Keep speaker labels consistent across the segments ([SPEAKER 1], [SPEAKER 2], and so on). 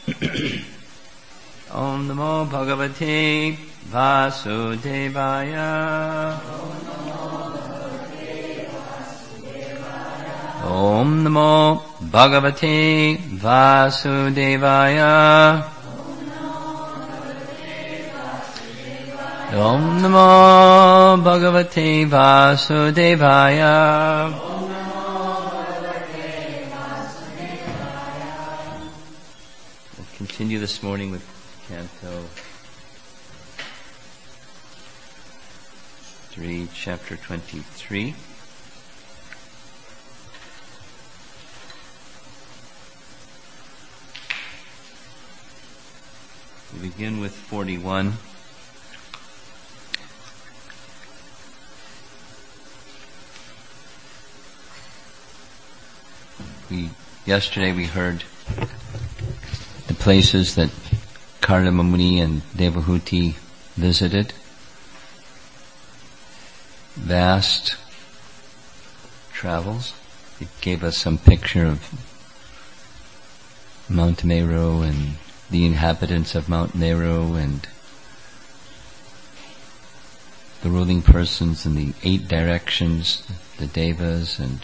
[SPEAKER 1] Om Namo Bhagavate Vasudevaya. Om Namo Bhagavate Vasudevaya. Om Namo Bhagavate Vasudevaya. We'll continue this morning with Canto 3, Chapter 23. We begin with 41. Yesterday we heard the places that Kardama Muni and Devahuti visited. Vast travels. It gave us some picture of Mount Meru and the inhabitants of Mount Meru and the ruling persons in the 8 directions, the Devas, and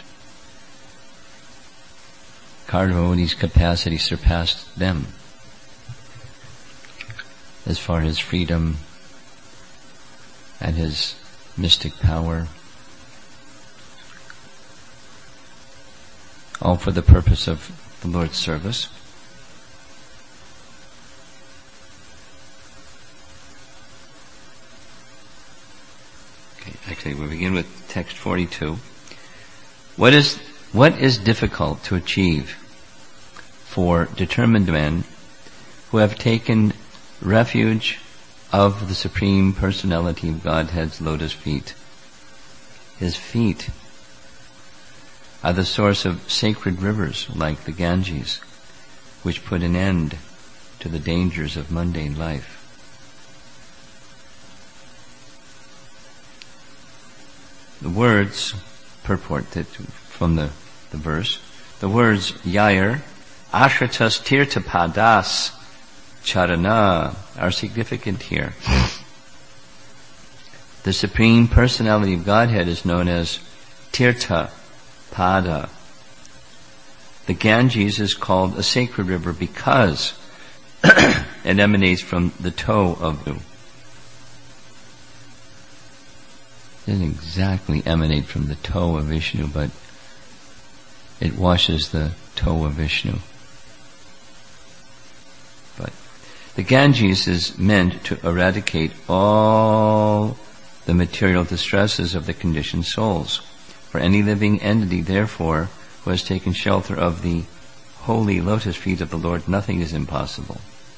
[SPEAKER 1] Kardama Muni's capacity surpassed them as far as freedom and his mystic power, all for the purpose of the Lord's service. Okay, actually we begin with text 42. What is difficult to achieve for determined men who have taken refuge of the Supreme Personality of Godhead's lotus feet? His feet are the source of sacred rivers like the Ganges, which put an end to the dangers of mundane life. The words purport that from the verse, the words Yair, Ashratas Tirthapadas Charana are significant here. The Supreme Personality of Godhead is known as Tirtha Pada. The Ganges is called a sacred river because it emanates from the toe of Vishnu. It doesn't exactly emanate from the toe of Vishnu, but it washes the toe of Vishnu. But the Ganges is meant to eradicate all the material distresses of the conditioned souls. For any living entity, therefore, who has taken shelter of the holy lotus feet of the Lord, nothing is impossible.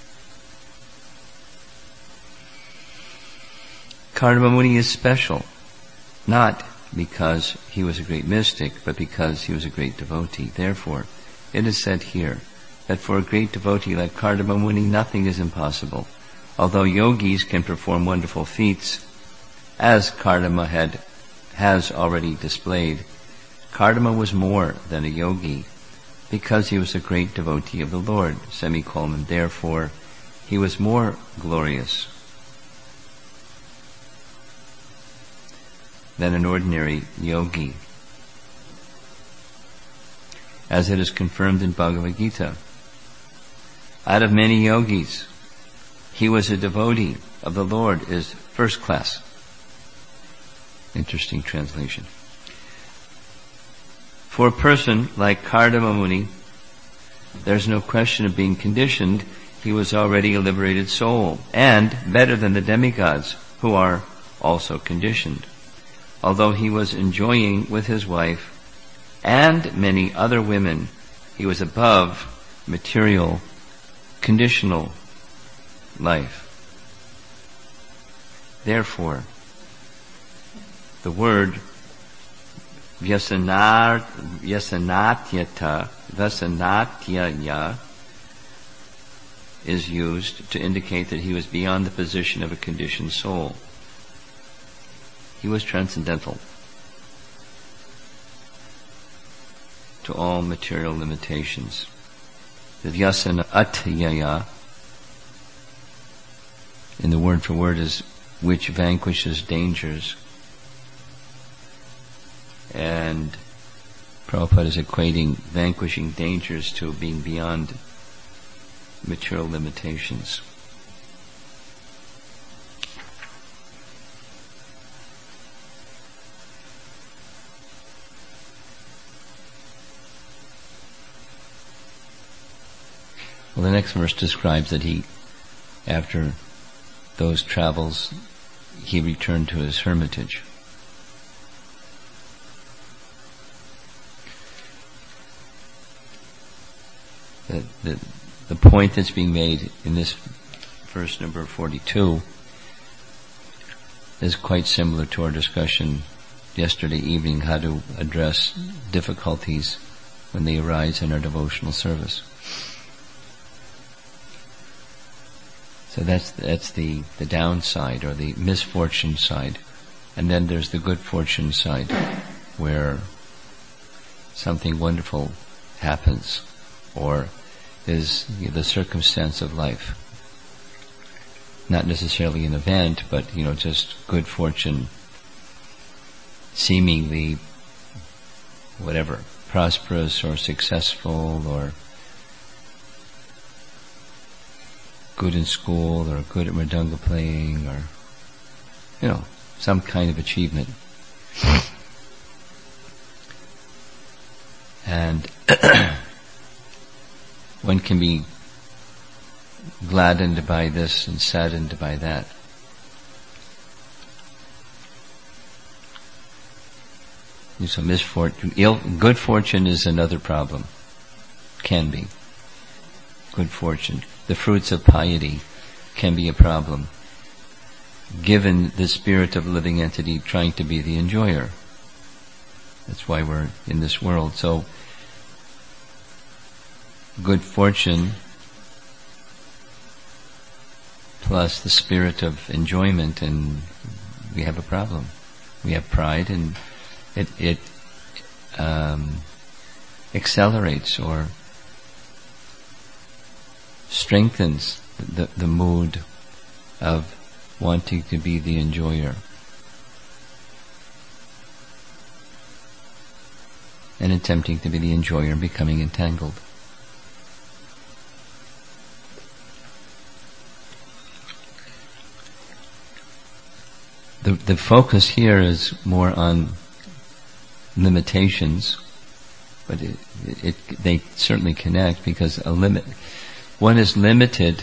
[SPEAKER 1] Kardama Muni is special, not because he was a great mystic, but because he was a great devotee. Therefore, it is said here that for a great devotee like Kardama Muni, nothing is impossible. Although yogis can perform wonderful feats, as Kardama has already displayed, Kardama was more than a yogi because he was a great devotee of the Lord. Therefore, he was more glorious than an ordinary yogi, as it is confirmed in Bhagavad Gita. Out of many yogis, he was a devotee of the Lord, is first class. Interesting translation. For a person like Kardama Muni, there's no question of being conditioned. He was already a liberated soul, and better than the demigods, who are also conditioned. Although he was enjoying with his wife and many other women, he was above material, conditional life. Therefore, the word Vyasanatyaya is used to indicate that he was beyond the position of a conditioned soul. He was transcendental to all material limitations. The vyasana atyaya, in the word for word, is which vanquishes dangers. And Prabhupada is equating vanquishing dangers to being beyond material limitations. Well, the next verse describes that after those travels, he returned to his hermitage. The point that's being made in this verse number 42 is quite similar to our discussion yesterday evening, how to address difficulties when they arise in our devotional service. So that's the downside, or the misfortune side. And then there's the good fortune side, where something wonderful happens, or is the circumstance of life. Not necessarily an event, but just good fortune, seemingly whatever, prosperous or successful, or good in school, or good at mridanga playing, or some kind of achievement. And one can be gladdened by this and saddened by that. So misfortune, good fortune is another problem. Can be. Good fortune. The fruits of piety can be a problem, given the spirit of a living entity trying to be the enjoyer. That's why we're in this world. So, good fortune plus the spirit of enjoyment, and we have a problem. We have pride, and it accelerates or strengthens the mood of wanting to be the enjoyer. And attempting to be the enjoyer and becoming entangled. The focus here is more on limitations, but they certainly connect, because one is limited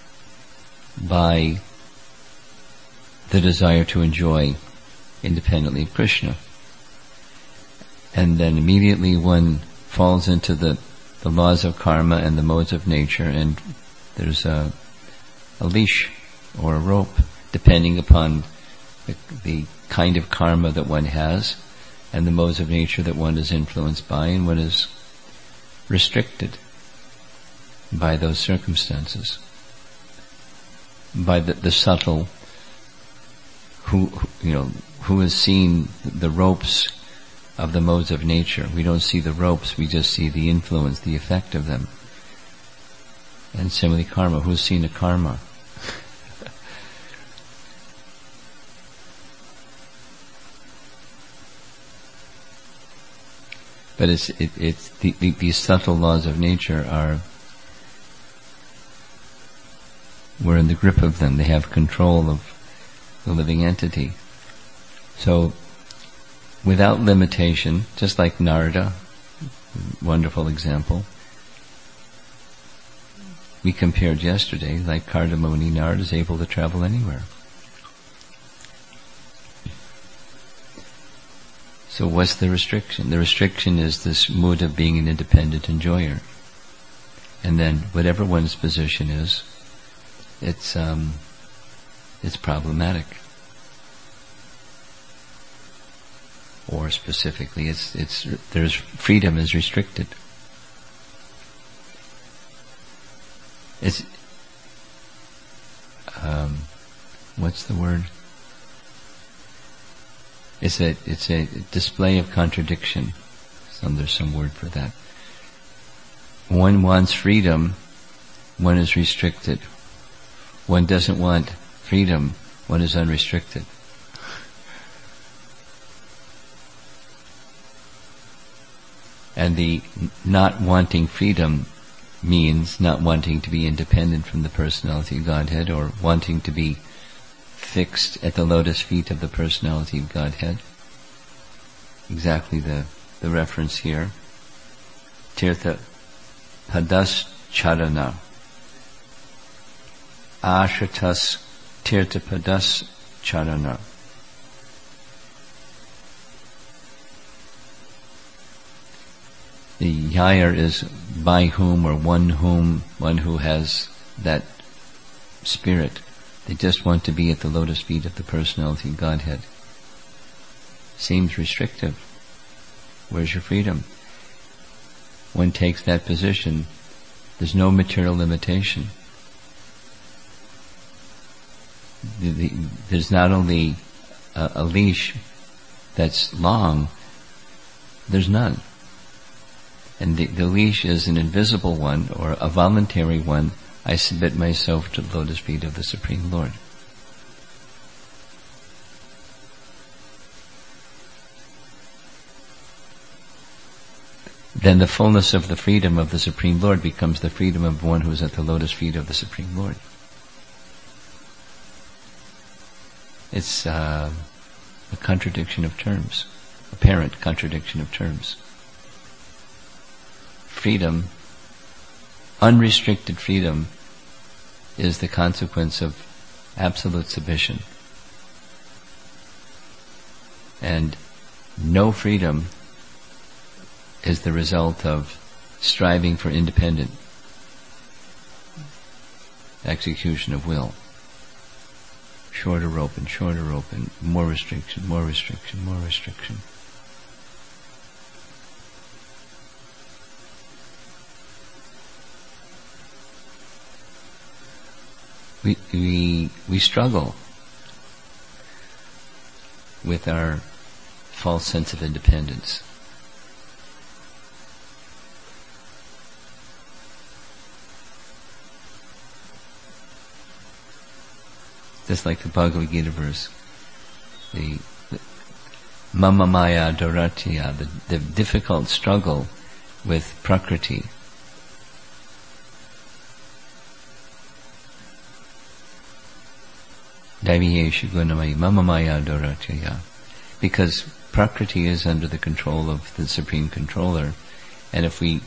[SPEAKER 1] by the desire to enjoy independently of Krishna. And then immediately one falls into the laws of karma and the modes of nature, and there's a leash or a rope, depending upon the kind of karma that one has and the modes of nature that one is influenced by, and one is restricted by those circumstances, by the subtle, who has seen the ropes of the modes of nature. We don't see the ropes, we just see the influence, the effect of them. And similarly karma, who's seen a karma? But these subtle laws of nature we're in the grip of them. They have control of the living entity. So, without limitation, just like Narada, wonderful example, we compared yesterday, like Kardamoni, Narada is able to travel anywhere. So what's the restriction? The restriction is this mood of being an independent enjoyer. And then whatever one's position is, it's problematic. Or specifically, there's freedom is restricted. What's the word? It's a display of contradiction. There's some word for that. One wants freedom, one is restricted. One doesn't want freedom, one is unrestricted. And the not wanting freedom means not wanting to be independent from the personality of Godhead, or wanting to be fixed at the lotus feet of the personality of Godhead. Exactly the reference here. Tirtha padas charana. Ashratas tirtha padas charana. The higher is by whom, or one who has that spirit. They just want to be at the lotus feet of the personality of Godhead. Seems restrictive. Where's your freedom? One takes that position, there's no material limitation. There's not only a leash that's long, there's none. And the leash is an invisible one, or a voluntary one. I submit myself to the lotus feet of the Supreme Lord. Then the fullness of the freedom of the Supreme Lord becomes the freedom of one who is at the lotus feet of the Supreme Lord. It's a contradiction of terms, apparent contradiction of terms. Freedom, unrestricted freedom, is the consequence of absolute submission. And no freedom is the result of striving for independent execution of will. Shorter rope and shorter rope, and more restriction, more restriction, more restriction. We struggle with our false sense of independence. Just like the Bhagavad Gita verse, the Mama Maya Doratya, the difficult struggle with Prakriti. Daiviyeshu Gunamaya Mama Maya Doratya. Because Prakriti is under the control of the Supreme Controller, and if we,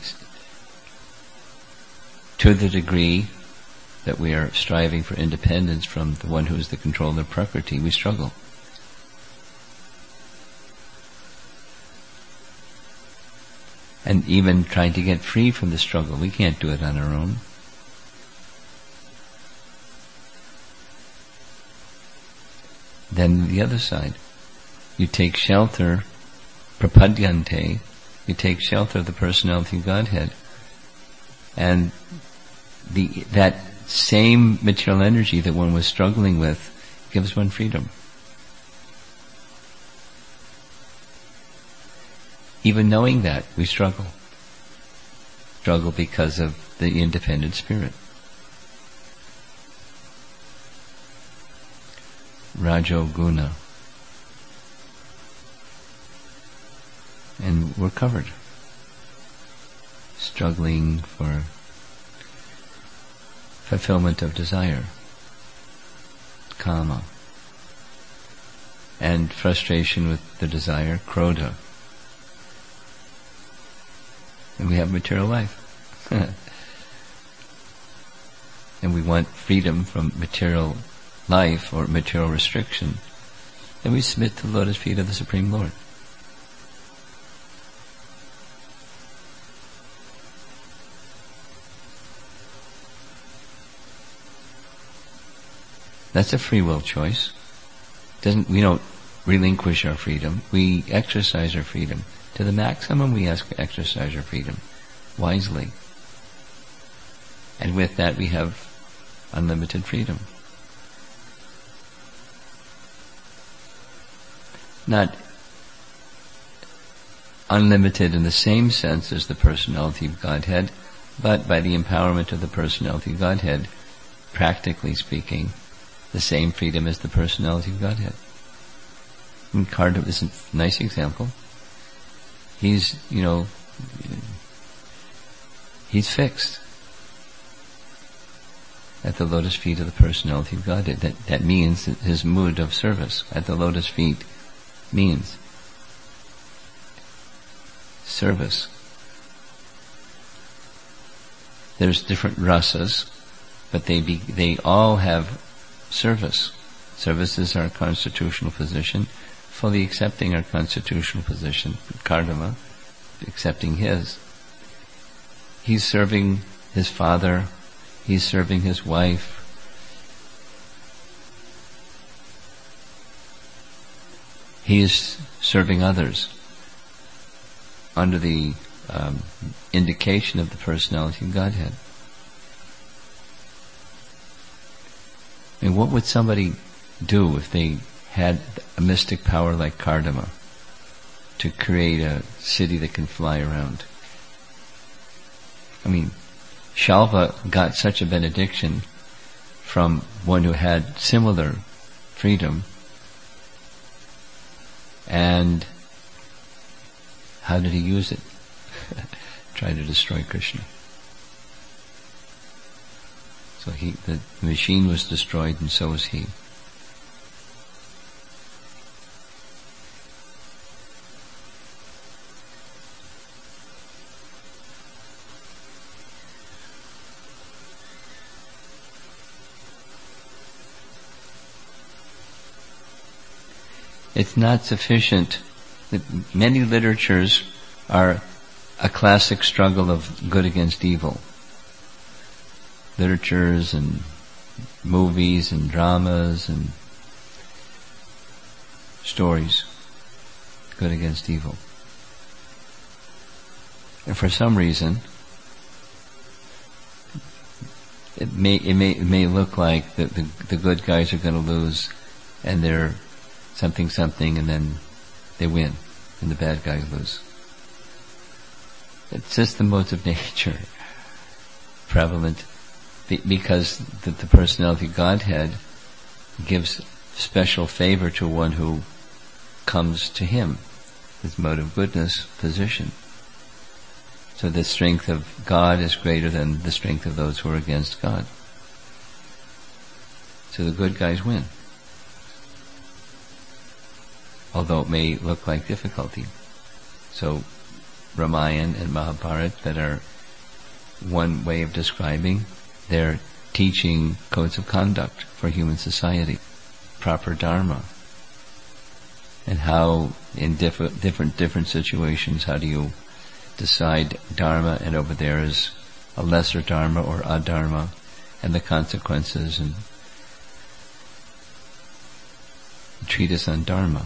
[SPEAKER 1] to the degree that we are striving for independence from the one who is the controller of Prakriti, we struggle. And even trying to get free from the struggle, we can't do it on our own. Then the other side, you take shelter, prapadyante, you take shelter of the personality of Godhead, and that same material energy that one was struggling with gives one freedom. Even knowing that, we struggle. Struggle because of the independent spirit. Rajoguna. And we're covered. Struggling for fulfillment of desire, kama, and frustration with the desire, krodha. And we have material life. And we want freedom from material life or material restriction. Then we submit to the lotus feet of the Supreme Lord. That's a free will choice. We don't relinquish our freedom. We exercise our freedom. To the maximum we exercise our freedom wisely. And with that we have unlimited freedom. Not unlimited in the same sense as the personality of Godhead, but by the empowerment of the personality of Godhead, practically speaking, the same freedom as the personality of Godhead. And Kardama is a nice example. He's fixed at the lotus feet of the personality of Godhead. That means that his mood of service at the lotus feet means service. There's different rasas, but they all have service. Service is our constitutional position, fully accepting our constitutional position. Kardama, accepting his. He's serving his father, he's serving his wife. He is serving others under the indication of the personality of Godhead. And what would somebody do if they had a mystic power like Kardama to create a city that can fly around? I mean, Shalva got such a benediction from one who had similar freedom, and how did he use it? Try to destroy Krishna. So the machine was destroyed, and so was he. It's not sufficient. Many literatures are a classic struggle of good against evil. Literatures and movies and dramas and stories, good against evil. And for some reason, it may look like the good guys are going to lose, and they're something, and then they win, and the bad guys lose. It's just the modes of nature prevalent, because the personality of Godhead gives special favor to one who comes to him, his mode of goodness position. So the strength of God is greater than the strength of those who are against God. So the good guys win, although it may look like difficulty. So Ramayana and Mahabharata, that are one way of describing, they're teaching codes of conduct for human society, proper dharma, and how in different situations, how do you decide dharma, and over there is a lesser dharma or adharma, and the consequences, and a treatise on dharma.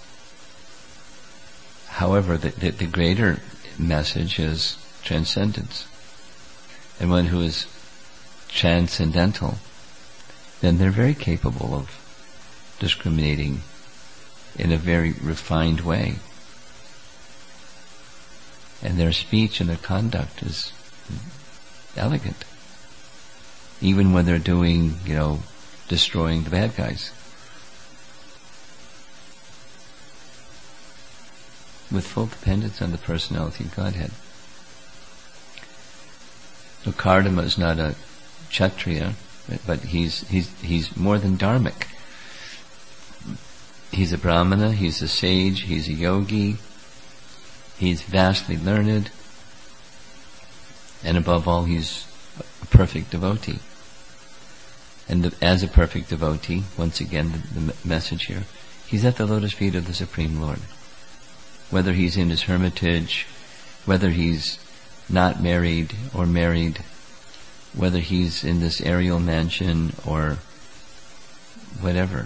[SPEAKER 1] However, the greater message is transcendence. And one who is transcendental, then they're very capable of discriminating in a very refined way. And their speech and their conduct is elegant. Even when they're doing, destroying the bad guys. With full dependence on the personality of Godhead. So Kardama is not a Kshatriya, but he's more than dharmic. He's a Brahmana, he's a sage, he's a yogi, he's vastly learned, and above all he's a perfect devotee. And as a perfect devotee, once again the message here, he's at the lotus feet of the Supreme Lord. Whether he's in his hermitage, whether he's not married or married, whether he's in this aerial mansion or whatever.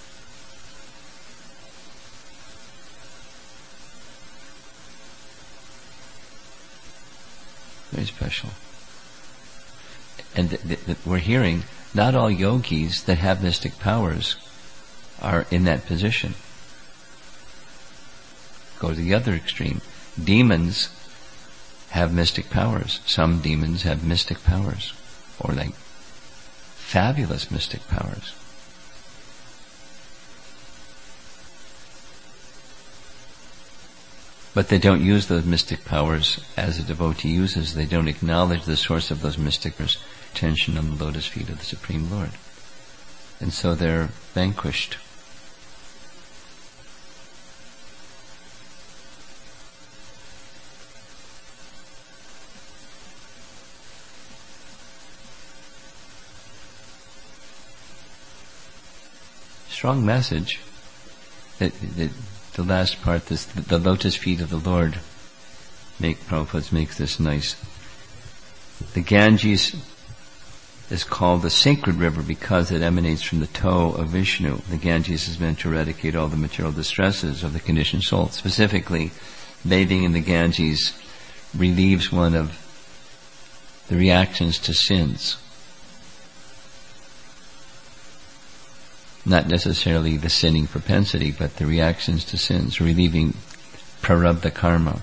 [SPEAKER 1] Very special. And we're hearing, not all yogis that have mystic powers are in that position. Go to the other extreme. Demons have mystic powers. Some demons have mystic powers, or like fabulous mystic powers. But they don't use those mystic powers as a devotee uses. They don't acknowledge the source of those mystic powers, attention on the lotus feet of the Supreme Lord. And so they're vanquished. Strong message. The last part, the lotus feet of the Lord, Prabhupada makes this nice. The Ganges is called the sacred river because it emanates from the toe of Vishnu. The Ganges is meant to eradicate all the material distresses of the conditioned soul. Specifically, bathing in the Ganges relieves one of the reactions to sins. Not necessarily the sinning propensity, but the reactions to sins, relieving prarabdha karma,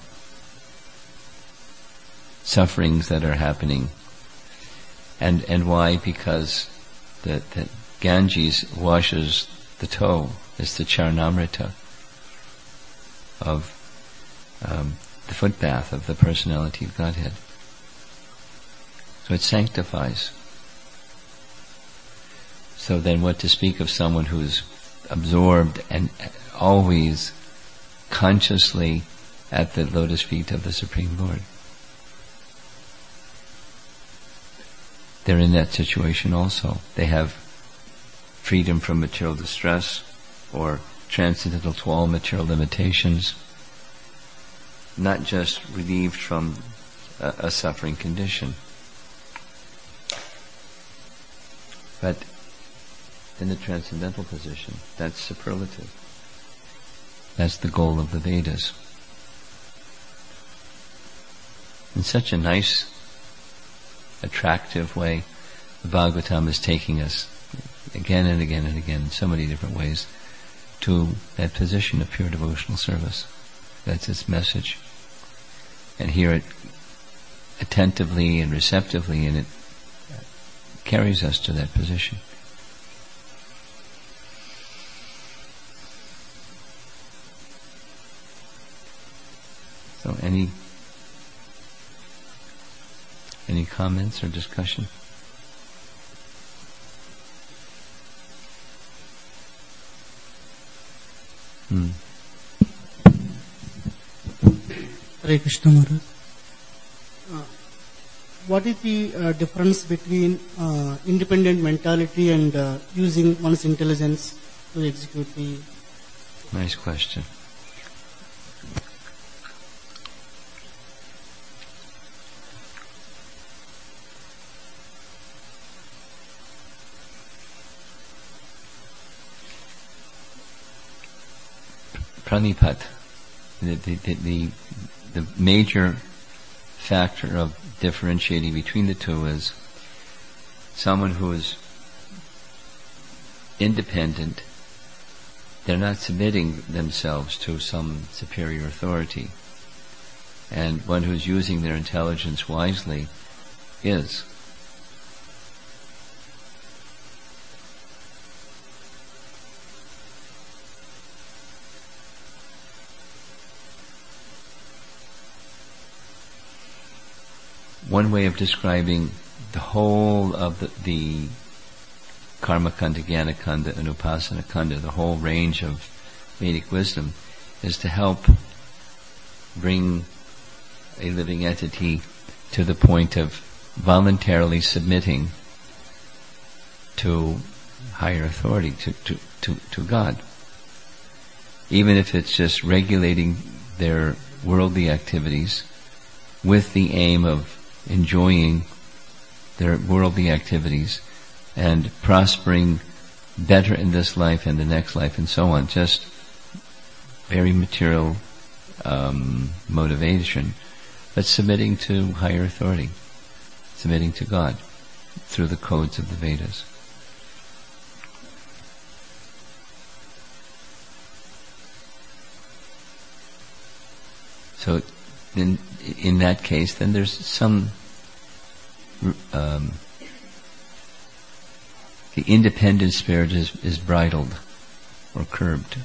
[SPEAKER 1] sufferings that are happening. And why? Because the Ganges washes the toe. It's the charnamrita of the footbath of the personality of Godhead. So it sanctifies. So then what to speak of someone who's absorbed and always consciously at the lotus feet of the Supreme Lord? They're in that situation also. They have freedom from material distress or transcendental to all material limitations, not just relieved from a suffering condition, but in the transcendental position. That's superlative. That's the goal of the Vedas. In such a nice, attractive way, the Bhagavatam is taking us again and again and again in so many different ways to that position of pure devotional service. That's its message. And hear it attentively and receptively, and it carries us to that position. So any comments or discussion?
[SPEAKER 2] Hare Krishna Maharaj. What is the difference between independent mentality and using one's intelligence to execute the...
[SPEAKER 1] Nice question. Pranipat, the major factor of differentiating between the two is someone who is independent. They're not submitting themselves to some superior authority. And one who's using their intelligence wisely is. One way of describing the whole of the Karma Kanda, Jnana Kanda, and Upasana Kanda, the whole range of Vedic wisdom, is to help bring a living entity to the point of voluntarily submitting to higher authority, to God. Even if it's just regulating their worldly activities with the aim of enjoying their worldly activities and prospering better in this life and the next life and so on. Just very material motivation, but submitting to higher authority, submitting to God through the codes of the Vedas. So then in that case, then there's some the independent spirit is bridled or curbed.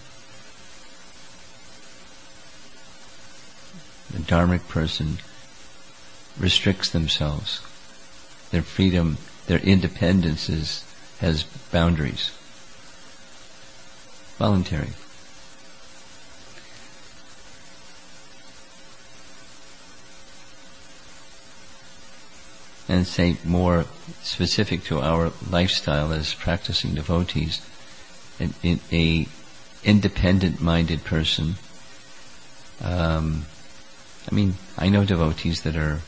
[SPEAKER 1] The dharmic person restricts themselves. Their freedom, their independence has boundaries. Voluntary. And say more specific to our lifestyle as practicing devotees, a independent-minded person. I know devotees that are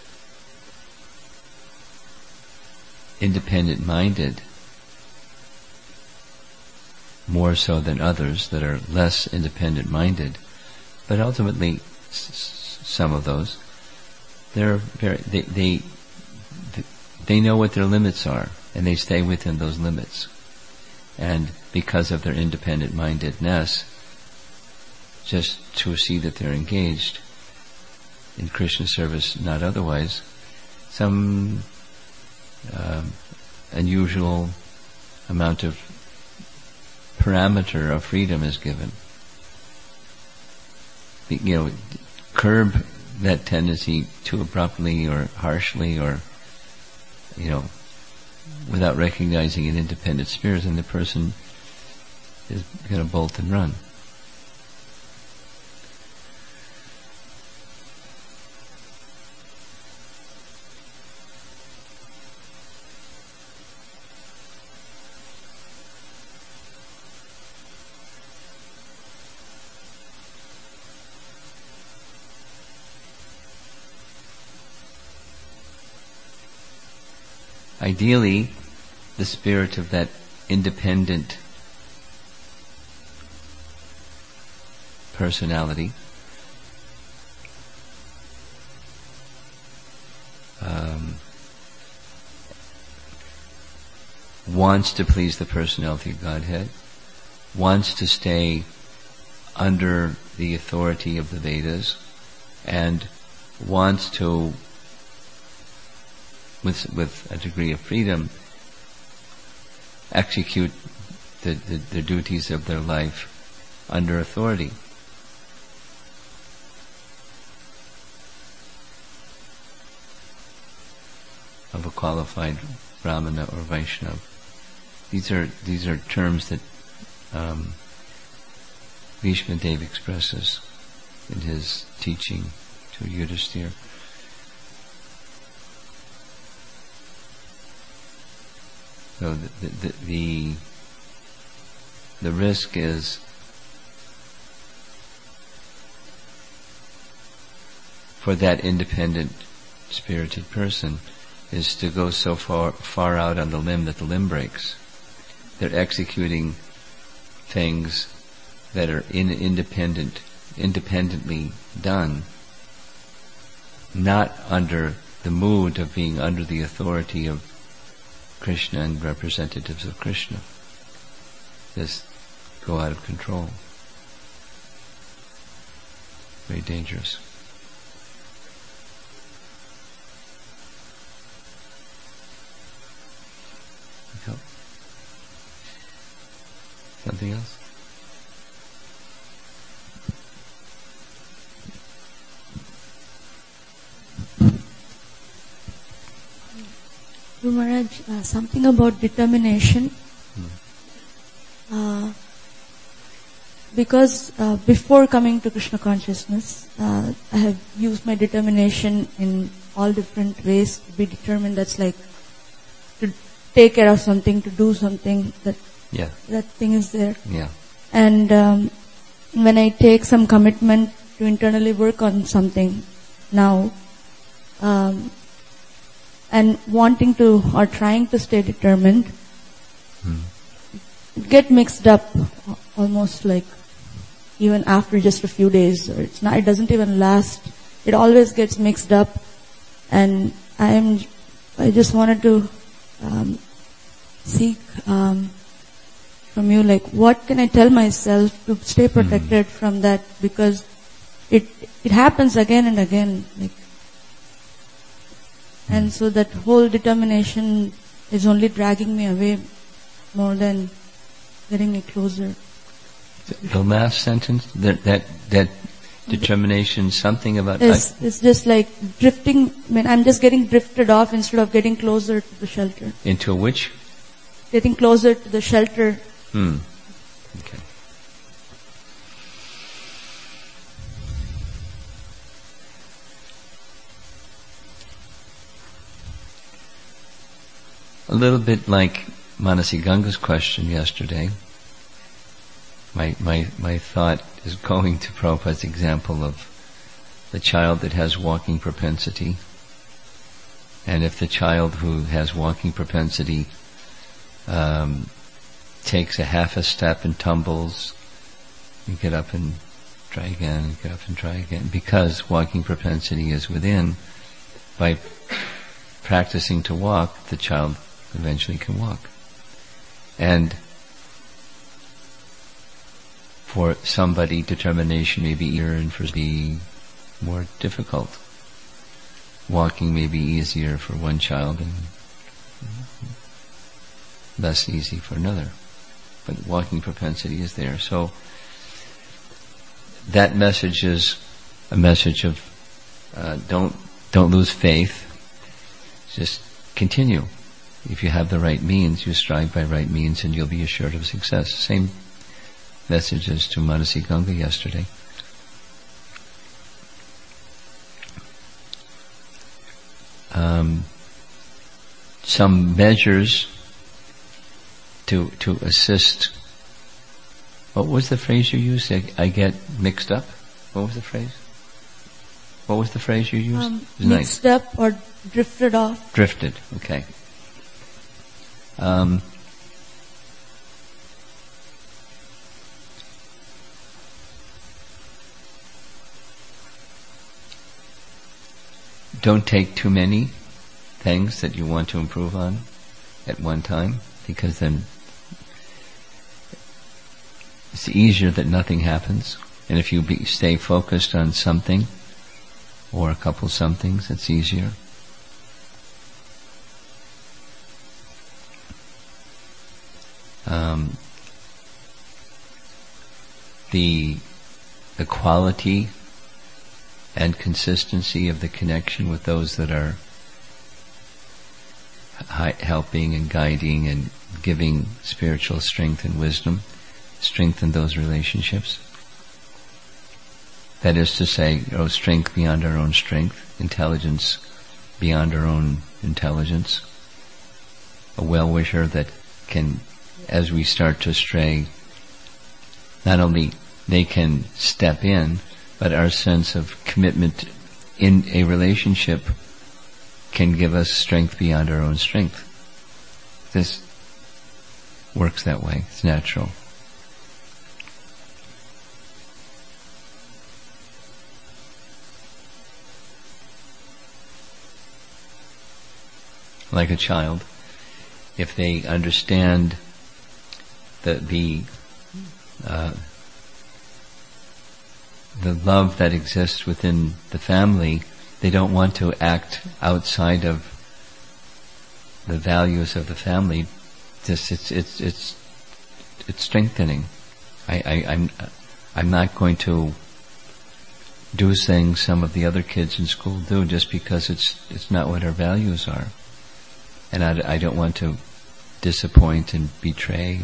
[SPEAKER 1] independent-minded more so than others that are less independent-minded, but ultimately some of those, they know what their limits are, and they stay within those limits. And because of their independent-mindedness, just to see that they're engaged in Krishna service, not otherwise, some unusual amount of parameter of freedom is given. Curb that tendency too abruptly or harshly or without recognizing an independent spirit, and the person is going to bolt and run. Ideally, the spirit of that independent personality wants to please the personality of Godhead, wants to stay under the authority of the Vedas, and wants to, with a degree of freedom, execute the duties of their life under authority. Of a qualified Brahmana or Vaishnava. These are terms that Bhishma Dev expresses in his teaching to Yudhisthira. So the risk is for that independent spirited person is to go so far out on the limb that the limb breaks. They're executing things that are independently done, not under the mood of being under the authority of Krishna and representatives of Krishna. Just go out of control. Very dangerous. Something else?
[SPEAKER 3] Guru Maharaj, something about determination. Because before coming to Krishna consciousness, I have used my determination in all different ways to be determined. That's like to take care of something, to do something, that thing is there.
[SPEAKER 1] Yeah.
[SPEAKER 3] And when I take some commitment to internally work on something now, and wanting to or trying to stay determined, get mixed up almost like even after just a few days, or it doesn't even last. It always gets mixed up, and I just wanted to seek from you, like, what can I tell myself to stay protected from that? Because it happens again and again, like, and so that whole determination is only dragging me away more than getting me closer.
[SPEAKER 1] The last sentence, that determination, something about...
[SPEAKER 3] It's just like drifting. I mean, I'm just getting drifted off instead of getting closer to the shelter.
[SPEAKER 1] Into which?
[SPEAKER 3] Getting closer to the shelter.
[SPEAKER 1] Okay. A little bit like Manasi Ganga's question yesterday. My thought is going to Prabhupada's example of the child that has walking propensity. And if the child who has walking propensity takes a half a step and tumbles, you get up and try again, get up and try again. Because walking propensity is within, by practicing to walk, the child eventually can walk. And for somebody, determination may be easier and for be more difficult. Walking may be easier for one child and less easy for another. But walking propensity is there. So that message is a message of don't lose faith. Just continue. If you have the right means, you strive by right means and you'll be assured of success. Same message as to Manasi Ganga yesterday. Some measures to assist. What was the phrase you used? I get mixed up. What was the phrase? What was the phrase you used?
[SPEAKER 3] Mixed up or drifted off.
[SPEAKER 1] Drifted. Okay. Don't take too many things that you want to improve on at one time, because then it's easier that nothing happens. And if you stay focused on something or a couple somethings, it's easier. The quality and consistency of the connection with those that are helping and guiding and giving spiritual strength and wisdom, strengthen those relationships. That is to say, strength beyond our own strength, intelligence beyond our own intelligence, a well-wisher that can, as we start to stray, not only they can step in, but our sense of commitment in a relationship can give us strength beyond our own strength. This works that way. It's natural. Like a child, if they understand the love that exists within the family, they don't want to act outside of the values of the family. It's strengthening. I'm not going to do things some of the other kids in school do just because it's not what our values are, and I don't want to disappoint and betray.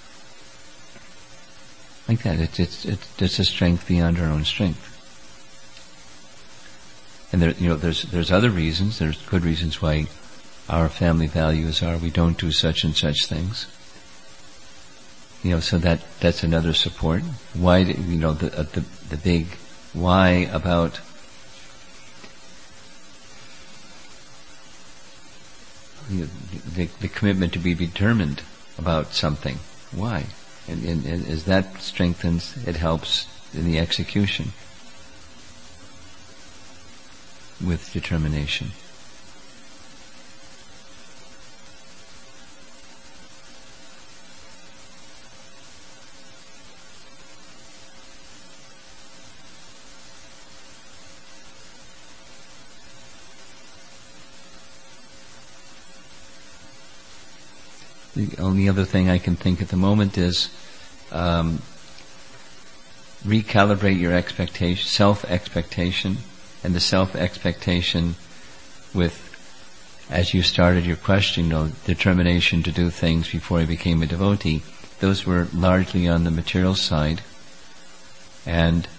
[SPEAKER 1] Like that, it's a strength beyond our own strength. And there's other reasons. There's good reasons why our family values are we don't do such and such things. So that's another support. Why? The big why about the commitment to be determined about something. Why? And as that strengthens, it helps in the execution with determination. The only other thing I can think at the moment is recalibrate your expectation, self-expectation, and the self-expectation with, as you started your question, determination to do things before I became a devotee. Those were largely on the material side, and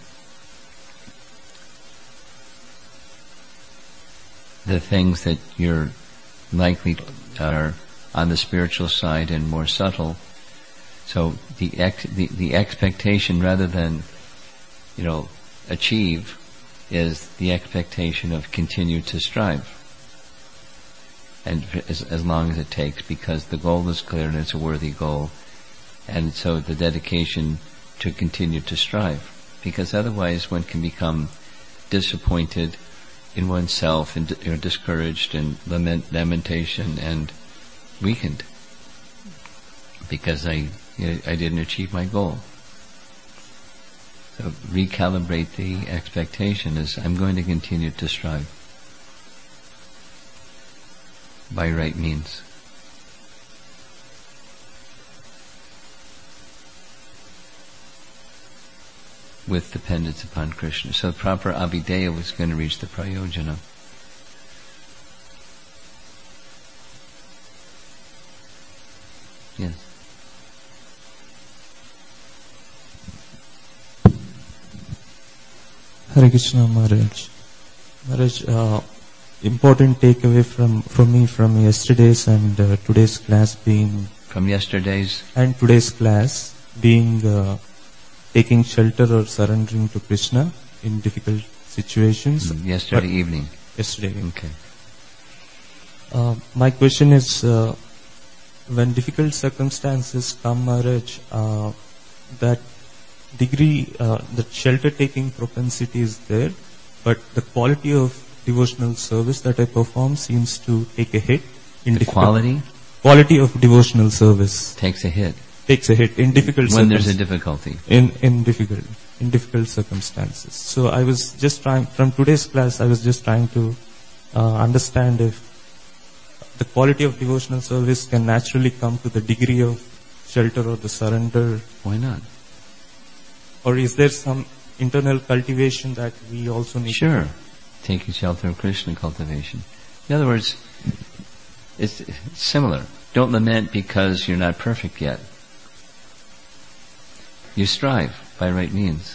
[SPEAKER 1] the things that you're likely are on the spiritual side and more subtle. So the expectation, rather than achieve, is the expectation of continue to strive, and as long as it takes, because the goal is clear and it's a worthy goal, and so the dedication to continue to strive, because otherwise one can become disappointed in oneself and discouraged and lamentation and weakened because I didn't achieve my goal. So recalibrate the expectation as I'm going to continue to strive by right means. With dependence upon Krishna. So proper avideya was going to reach the prayojana. Yes.
[SPEAKER 4] Hare Krishna, Maharaj. Maharaj, important takeaway from me from yesterday's and today's class being...
[SPEAKER 1] From yesterday's?
[SPEAKER 4] And today's class being taking shelter or surrendering to Krishna in difficult situations.
[SPEAKER 1] Yesterday evening.
[SPEAKER 4] Yesterday evening.
[SPEAKER 1] Okay.
[SPEAKER 4] My question is, when difficult circumstances come, Maharaj, that degree, that shelter-taking propensity is there, but the quality of devotional service that I perform seems to take a hit.
[SPEAKER 1] The quality?
[SPEAKER 4] Quality of devotional service.
[SPEAKER 1] Takes a hit.
[SPEAKER 4] Takes a hit in difficult
[SPEAKER 1] when there's a difficulty.
[SPEAKER 4] In difficult circumstances. So I was just trying, from today's class, I was just trying to understand if the quality of devotional service can naturally come to the degree of shelter or the surrender.
[SPEAKER 1] Why not?
[SPEAKER 4] Or is there some internal cultivation that we also need
[SPEAKER 1] to do? Taking shelter of Krishna cultivation. In other words, it's similar. Don't lament because you're not perfect yet. You strive by right means,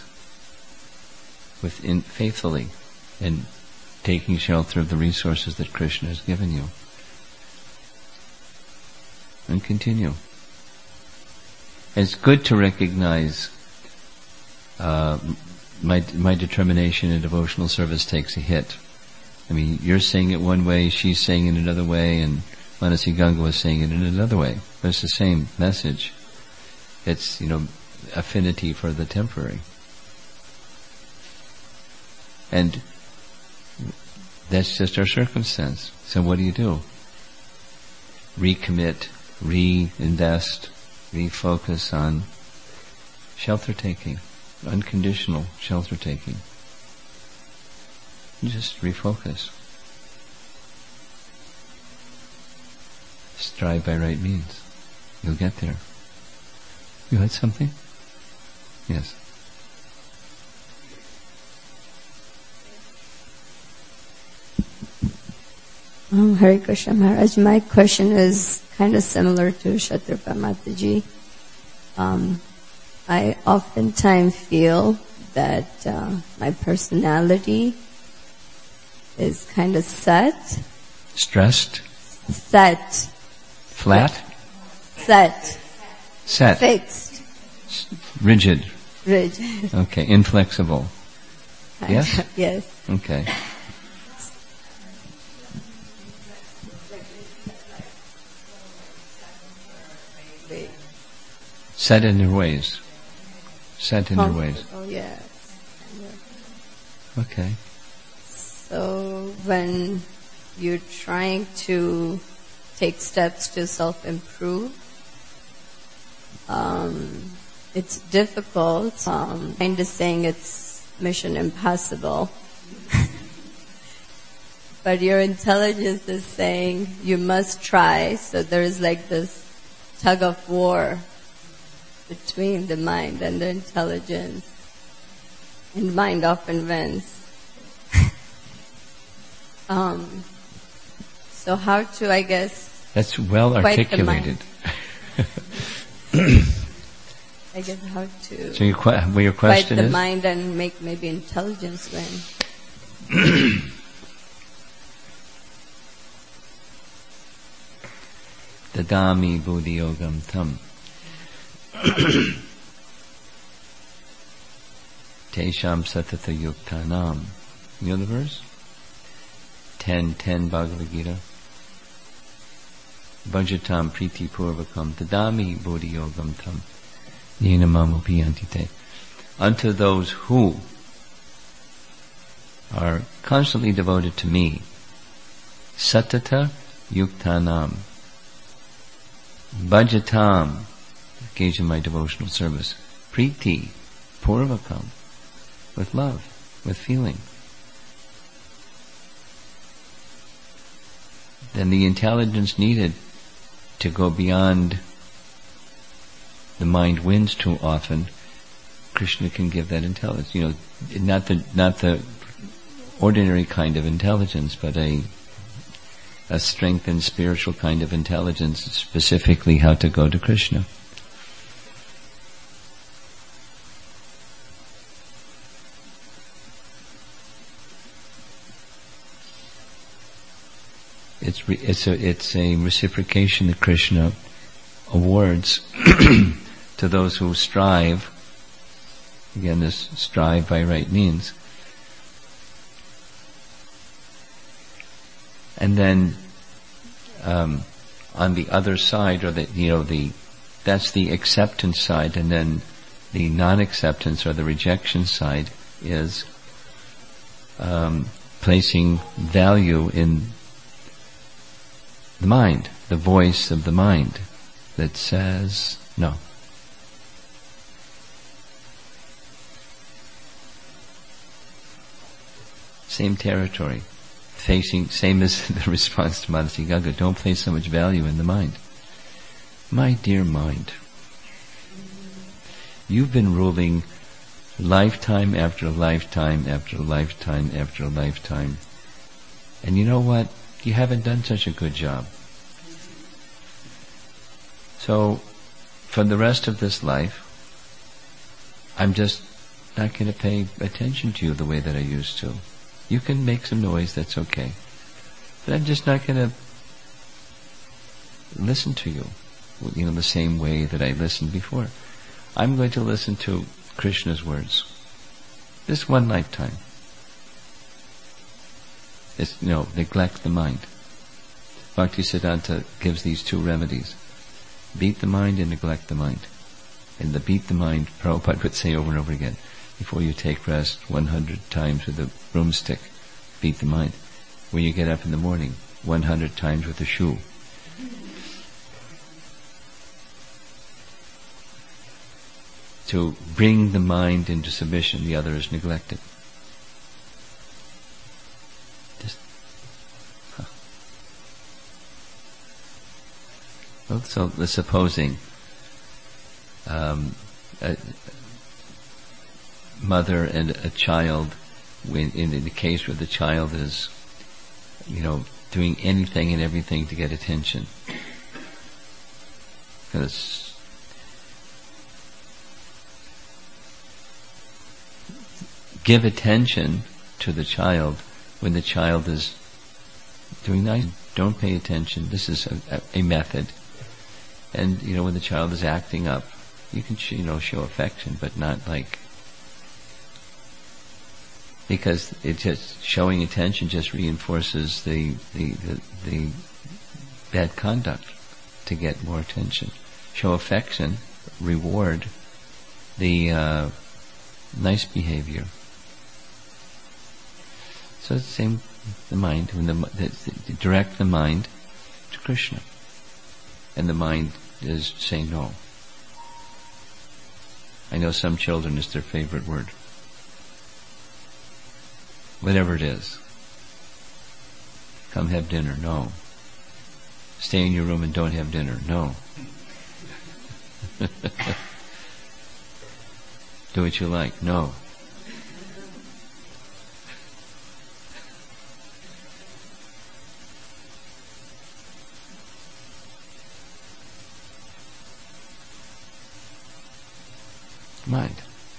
[SPEAKER 1] faithfully, and taking shelter of the resources that Krishna has given you. And continue. It's good to recognize my determination in devotional service takes a hit. I mean, you're saying it one way, she's saying it another way, and Manasi Ganga was saying it in another way. But it's the same message. It's, affinity for the temporary. And that's just our circumstance. So what do? Recommit, reinvest, refocus on shelter taking, unconditional shelter taking. Just refocus. Strive by right means. You'll get there. You had something? Yes.
[SPEAKER 5] Hare Krishna Maharaj. My question is kind of similar to Shatrapa Mataji. I oftentimes feel that my personality is kind of set.
[SPEAKER 1] Stressed?
[SPEAKER 5] Set.
[SPEAKER 1] Flat?
[SPEAKER 5] Set.
[SPEAKER 1] Set.
[SPEAKER 5] Fixed.
[SPEAKER 1] Rigid.
[SPEAKER 5] Rigid.
[SPEAKER 1] Okay. Inflexible. Yes?
[SPEAKER 5] Yes.
[SPEAKER 1] Okay. Set in your ways. Set in your ways.
[SPEAKER 5] Oh, yes.
[SPEAKER 1] Okay.
[SPEAKER 5] So when you're trying to take steps to self-improve, it's difficult. Kind of saying it's mission impossible. But your intelligence is saying you must try. So there is like this tug of war between the mind and the intelligence, and mind often wins. So how to, I guess,
[SPEAKER 1] That's well
[SPEAKER 5] fight the
[SPEAKER 1] articulated.
[SPEAKER 5] I guess how to
[SPEAKER 1] So your
[SPEAKER 5] fight
[SPEAKER 1] question
[SPEAKER 5] the
[SPEAKER 1] is?
[SPEAKER 5] mind and make maybe intelligence win.
[SPEAKER 1] Dadami buddhi yogam tam. Tesham satata yuktanam. You know the verse? 10:10 Bhagavad Gita. Bhajatam priti purvakam dadami buddhi yogam tam. Nina mamupi antite. Unto those who are constantly devoted to me, satata yuktanam. Bhajatam, engage in my devotional service. Priti, purvakam, with love, with feeling. Then the intelligence needed to go beyond the mind wins too often, Krishna can give that intelligence. You know, not the ordinary kind of intelligence, but a strengthened spiritual kind of intelligence, specifically how to go to Krishna. It's a reciprocation that Krishna awards to those who strive. Again, this strive by right means. And then on the other side, or that's the acceptance side, and then the non-acceptance or the rejection side is placing value in the mind, the voice of the mind that says no. Same territory. Same as the response to Madhuri Gaga, don't place so much value in the mind. My dear mind, you've been ruling lifetime after lifetime after lifetime after lifetime. And you know what? You haven't done such a good job. So, for the rest of this life, I'm just not going to pay attention to you the way that I used to. You can make some noise, that's okay. But I'm just not going to listen to you, the same way that I listened before. I'm going to listen to Krishna's words. This one lifetime. Neglect the mind. Bhaktisiddhanta gives these two remedies. Beat the mind and neglect the mind. And the beat the mind, Prabhupada would say over and over again, before you take rest 100 times with a broomstick, beat the mind. When you get up in the morning, 100 times with a shoe. To bring the mind into submission, the other is neglected. So, supposing a mother and a child, in the case where the child is, doing anything and everything to get attention. Because give attention to the child when the child is doing nice. Don't pay attention. This is a method. And, when the child is acting up, you can, show affection, but not like, because it just, showing attention just reinforces the bad conduct to get more attention. Show affection, reward the nice behavior. So it's the same, the mind, direct the mind to Krishna. And the mind is saying no. I know some children, it's their favorite word. Whatever it is. Come have dinner, no. Stay in your room and don't have dinner, no. Do what you like. No. Mind.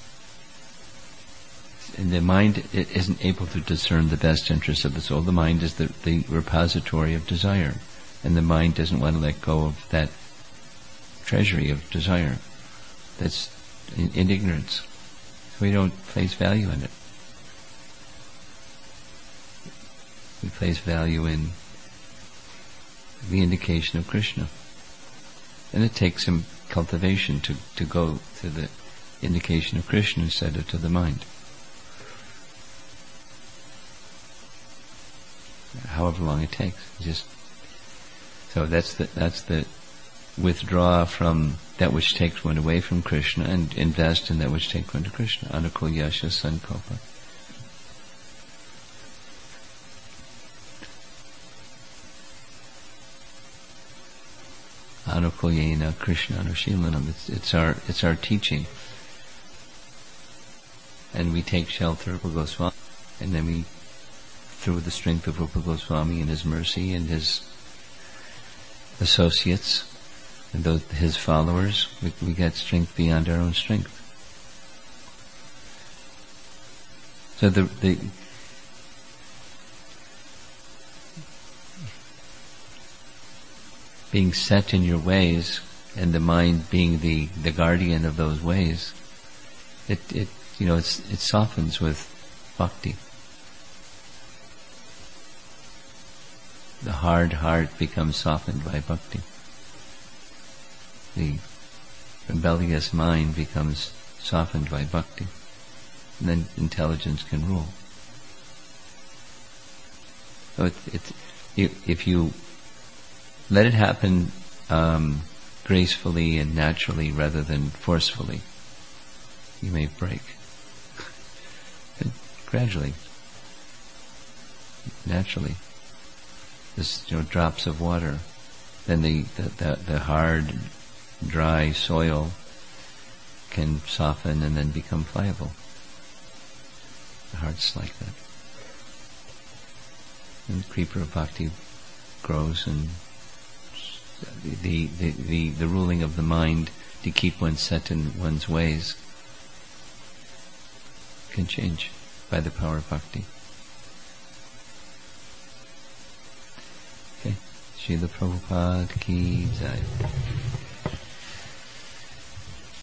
[SPEAKER 1] And the mind isn't able to discern the best interests of the soul. The mind is the repository of desire. And the mind doesn't want to let go of that treasury of desire. That's in ignorance. We don't place value in it. We place value in the indication of Krishna. And it takes some cultivation to go to the indication of Krishna instead of to the mind. However long it takes. So that's the withdraw from that which takes one away from Krishna and invest in that which takes one to Krishna. Anukulyasya sankalpa. Anukulyena Krishna Anushilanam. It's our teaching. And we take shelter of Rupa Goswami, and then we, through the strength of Rupa Goswami and his mercy and his associates and his followers, we get strength beyond our own strength. So the being set in your ways and the mind being the guardian of those ways, it softens with bhakti. The hard heart becomes softened by bhakti. The rebellious mind becomes softened by bhakti. And then intelligence can rule. So if you let it happen gracefully and naturally rather than forcefully, you may break. And gradually, naturally. This, drops of water, then the hard, dry soil can soften and then become pliable. The heart's like that. And the creeper of bhakti grows, and the ruling of the mind to keep one set in one's ways can change by the power of bhakti. Srila Prabhupada ki jai.